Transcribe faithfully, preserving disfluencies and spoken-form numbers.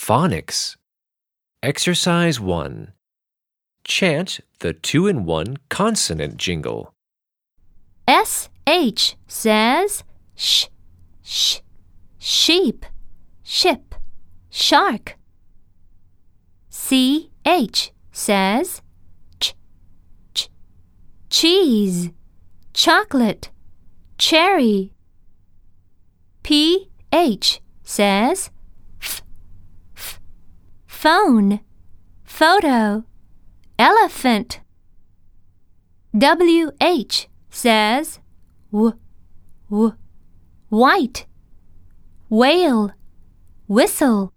Phonics. Exercise one. Chant the two-in-one consonant jingle. S H says sh, sh, sheep, ship, shark. C H says ch, ch, cheese, chocolate, cherry. P H says f, f, phone, photo, elephant. W H says w, w, white, whale, whistle.